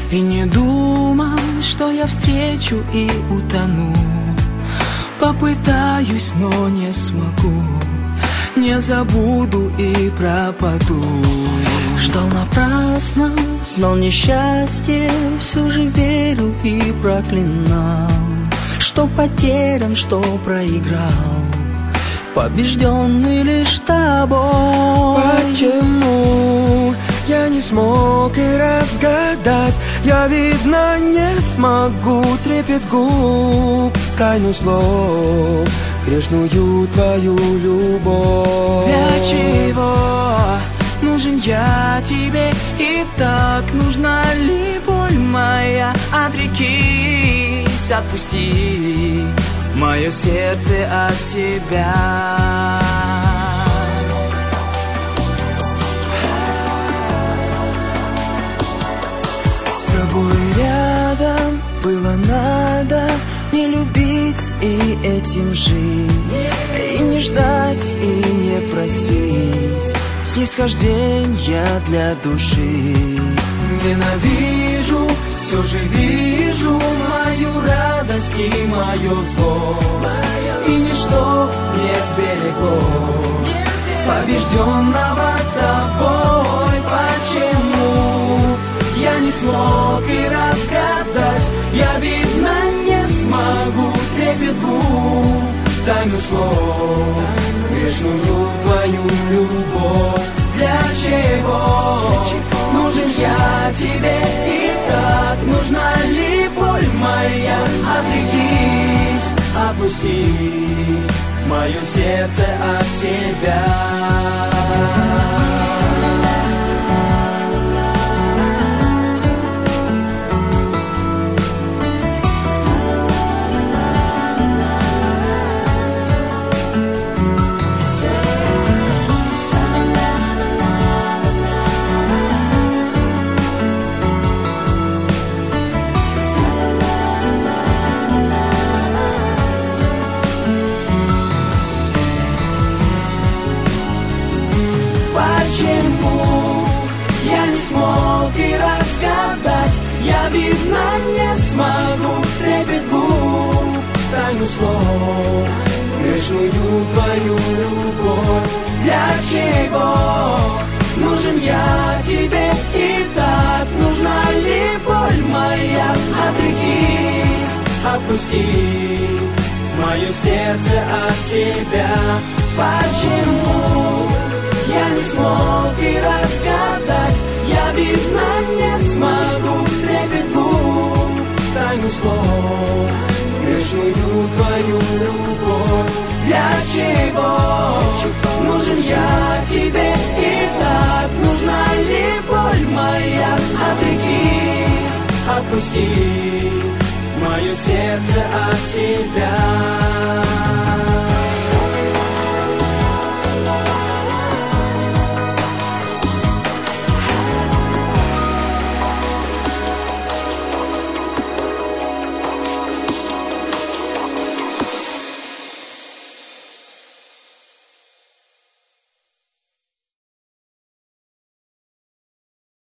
И не думал, что я встречу и утону. Попытаюсь, но не смогу. Не забуду и пропаду. Ждал напрасно, знал несчастье, все же верил и проклинал, что потерян, что проиграл, побежденный лишь тобой. Почему я не смог и разгадать? Я, видно, не смогу. Трепет губ, тайну слов, грешную твою любовь. Для чего нужен я тебе? И так нужна ли боль моя? Отрекись, отпусти мое сердце от себя. С тобой рядом было надо не любить и этим жить, и не ждать, и не просить снисхождения для души. Ненавижу, все же вижу мою радость и мое зло, и ничто не сберегло побежденного тобой. Почему я не смог и разгадать? Я, видно, не смогу. Трепет губ, тайну слов, грешную твою любовь. Для чего нужен я тебе? И так нужна ли боль моя? Отрекись, отпусти мое сердце от себя. Почему я не смог и разгадать? Я, видно, не смогу. Трепет губ, тайну слов, грешную твою любовь. Для чего нужен я тебе? И так нужна ли боль моя? Отрекись, отпусти мое сердце от себя. Почему я не смог и разгадать? Я, видно, не смогу. Трепет губ, тайну слов, грешную твою любовь. Для чего нужен я тебе? И так нужна ли боль моя? Отрекись, отпусти мое сердце от себя.